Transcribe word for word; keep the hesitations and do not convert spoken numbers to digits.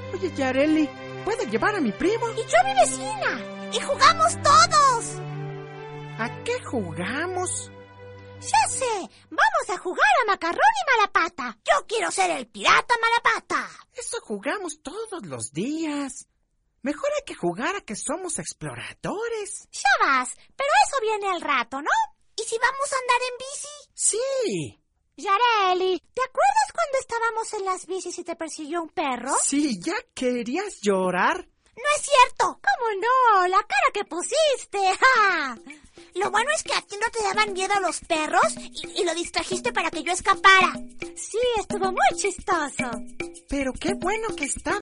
Oye, Yareli, ¿puedo llevar a mi primo? Y yo a mi vecina. Y jugamos todos. ¿A qué jugamos? Ya sé, vamos a jugar a Macarrón y Malapata. Yo quiero ser el pirata Malapata. Eso jugamos todos los días. Mejor hay que jugar a que somos exploradores. Ya vas, pero eso viene al rato, ¿no? ¿Y si vamos a andar en bici? Sí. Yareli, ¿te acuerdas cuando estábamos en las bicis y te persiguió un perro? Sí, ¿ya querías llorar? ¡No es cierto! ¿Cómo no? La cara que pusiste. ¡Ja! Lo bueno es que a ti no te daban miedo los perros y, y lo distrajiste para que yo escapara. Sí, estuvo muy chistoso. Pero qué bueno que está